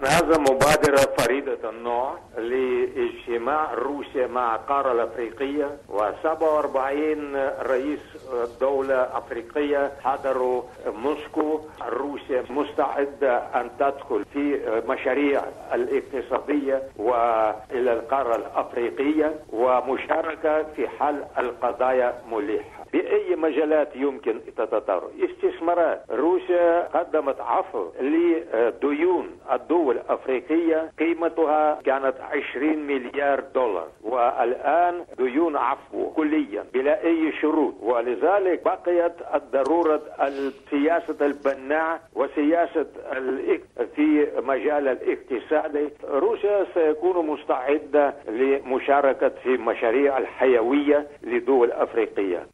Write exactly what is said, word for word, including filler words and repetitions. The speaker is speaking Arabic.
هذا مبادرة فريدة النوع لاجتماع روسيا مع القارة الأفريقية، وسبعة وأربعين رئيس دولة أفريقية حضروا موسكو. روسيا مستعدة أن تدخل في مشاريع الاقتصادية وإلى القارة الأفريقية ومشاركة في حل القضايا ملحة بأي مجالات يمكن تتطور. استثمارات. روسيا قدمت عفو لديون الدول الأفريقية قيمتها كانت عشرين مليار دولار، والآن ديون عفو كليا بلا أي شروط، ولذلك بقيت ضرورة السياسة البناء وسياسة في مجال الاقتصاد. روسيا سيكون مستعدة لمشاركة في مشاريع الحيوية لدول أفريقية.